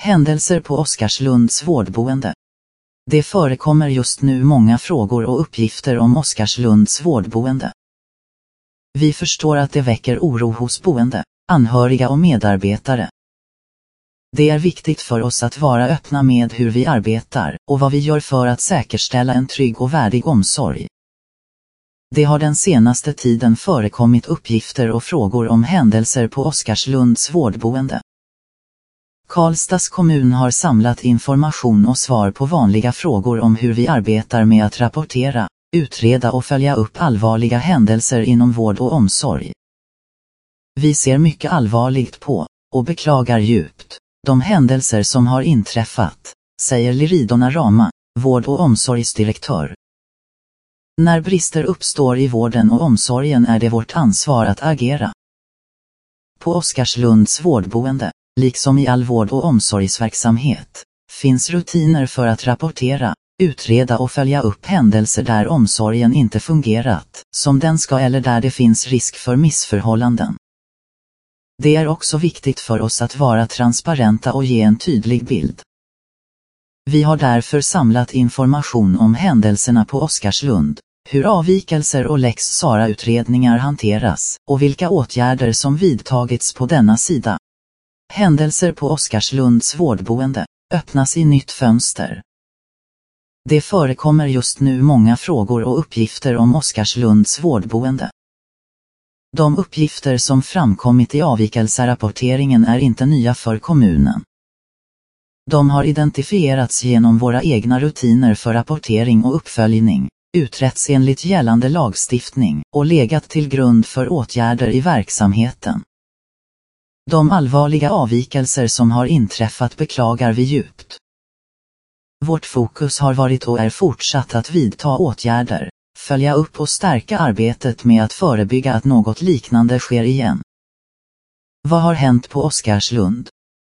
Händelser på Oskarslunds vårdboende. Det förekommer just nu många frågor och uppgifter om Oskarslunds vårdboende. Vi förstår att det väcker oro hos boende, anhöriga och medarbetare. Det är viktigt för oss att vara öppna med hur vi arbetar och vad vi gör för att säkerställa en trygg och värdig omsorg. Det har den senaste tiden förekommit uppgifter och frågor om händelser på Oskarslunds vårdboende. Karlstads kommun har samlat information och svar på vanliga frågor om hur vi arbetar med att rapportera, utreda och följa upp allvarliga händelser inom vård och omsorg. Vi ser mycket allvarligt på, och beklagar djupt, de händelser som har inträffat, säger Liridona Rama, vård- och omsorgsdirektör. När brister uppstår i vården och omsorgen är det vårt ansvar att agera. På Oskarslunds vårdboende, liksom i all vård- och omsorgsverksamhet, finns rutiner för att rapportera, utreda och följa upp händelser där omsorgen inte fungerat som den ska eller där det finns risk för missförhållanden. Det är också viktigt för oss att vara transparenta och ge en tydlig bild. Vi har därför samlat information om händelserna på Oskarslund, hur avvikelser och Lex Sarah-utredningar hanteras och vilka åtgärder som vidtagits på denna sida. Händelser på Oskarslunds vårdboende, öppnas i nytt fönster. Det förekommer just nu många frågor och uppgifter om Oskarslunds vårdboende. De uppgifter som framkommit i avvikelserapporteringen är inte nya för kommunen. De har identifierats genom våra egna rutiner för rapportering och uppföljning, utretts enligt gällande lagstiftning och legat till grund för åtgärder i verksamheten. De allvarliga avvikelser som har inträffat beklagar vi djupt. Vårt fokus har varit och är fortsatt att vidta åtgärder, följa upp och stärka arbetet med att förebygga att något liknande sker igen. Vad har hänt på Oskarslund?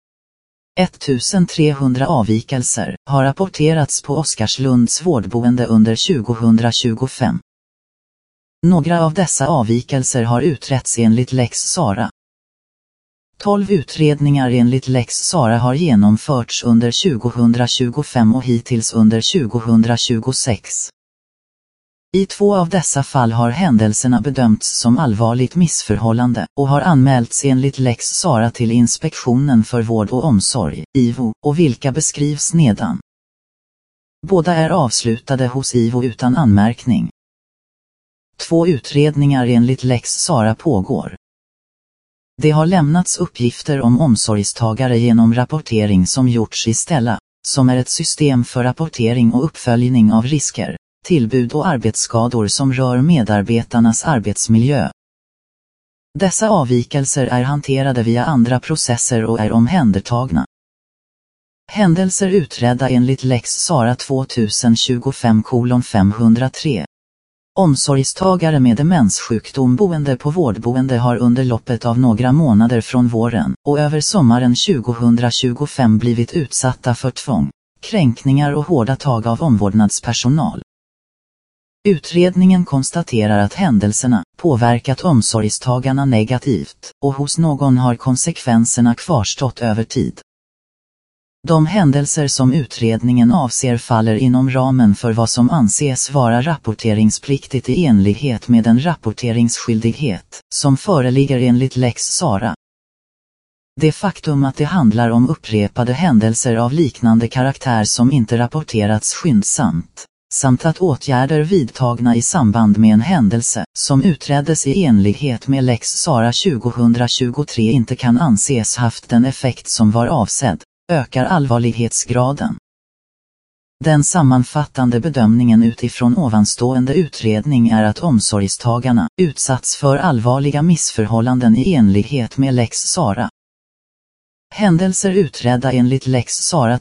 1300 avvikelser har rapporterats på Oskarslunds vårdboende under 2025. Några av dessa avvikelser har utretts enligt Lex Sarah. 12 utredningar enligt Lex Sarah har genomförts under 2025 och hittills under 2026. I 2 av dessa fall har händelserna bedömts som allvarligt missförhållande och har anmälts enligt Lex Sarah till Inspektionen för vård och omsorg, IVO, och vilka beskrivs nedan. Båda är avslutade hos IVO utan anmärkning. 2 utredningar enligt Lex Sarah pågår. Det har lämnats uppgifter om omsorgstagare genom rapportering som gjorts i Stella, som är ett system för rapportering och uppföljning av risker, tillbud och arbetsskador som rör medarbetarnas arbetsmiljö. Dessa avvikelser är hanterade via andra processer och är omhändertagna. Händelser utredda enligt Lex Sarah 2025:503. Omsorgstagare med demenssjukdom boende på vårdboende har under loppet av några månader från våren och över sommaren 2025 blivit utsatta för tvång, kränkningar och hårda tag av omvårdnadspersonal. Utredningen konstaterar att händelserna påverkat omsorgstagarna negativt och hos någon har konsekvenserna kvarstått över tid. De händelser som utredningen avser faller inom ramen för vad som anses vara rapporteringspliktigt i enlighet med den rapporteringsskyldighet som föreligger enligt Lex Sarah. Det faktum att det handlar om upprepade händelser av liknande karaktär som inte rapporterats skyndsamt, samt att åtgärder vidtagna i samband med en händelse som utreddes i enlighet med Lex Sarah 2023 inte kan anses haft den effekt som var avsedd, ökar allvarlighetsgraden. Den sammanfattande bedömningen utifrån ovanstående utredning är att omsorgstagarna utsatts för allvarliga missförhållanden i enlighet med Lex Sarah. Händelser utredda enligt Lex Sarah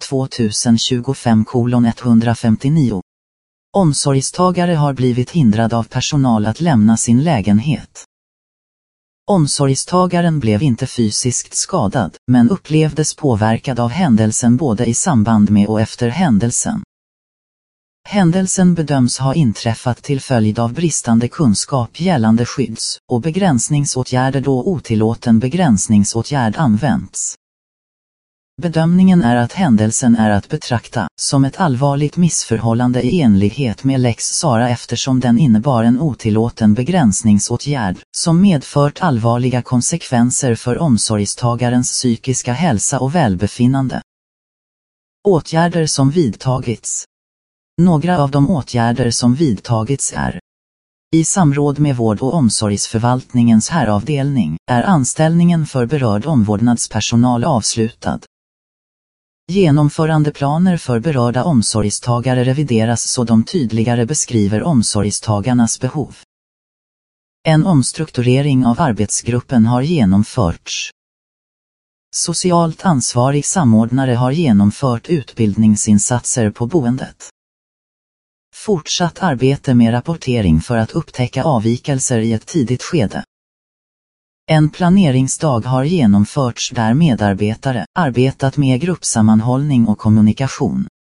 2025:159. Omsorgstagare har blivit hindrad av personal att lämna sin lägenhet. Omsorgstagaren blev inte fysiskt skadad, men upplevdes påverkad av händelsen både i samband med och efter händelsen. Händelsen bedöms ha inträffat till följd av bristande kunskap gällande skydds- och begränsningsåtgärder då otillåten begränsningsåtgärd använts. Bedömningen är att händelsen är att betrakta som ett allvarligt missförhållande i enlighet med Lex Sarah eftersom den innebar en otillåten begränsningsåtgärd som medfört allvarliga konsekvenser för omsorgstagarens psykiska hälsa och välbefinnande. Åtgärder som vidtagits. Några av de åtgärder som vidtagits är: i samråd med vård- och omsorgsförvaltningens häravdelning är anställningen för berörd omvårdnadspersonal avslutad. Genomförandeplaner för berörda omsorgstagare revideras så de tydligare beskriver omsorgstagarnas behov. En omstrukturering av arbetsgruppen har genomförts. Socialt ansvarig samordnare har genomfört utbildningsinsatser på boendet. Fortsatt arbete med rapportering för att upptäcka avvikelser i ett tidigt skede. En planeringsdag har genomförts där medarbetare arbetat med gruppsammanhållning och kommunikation.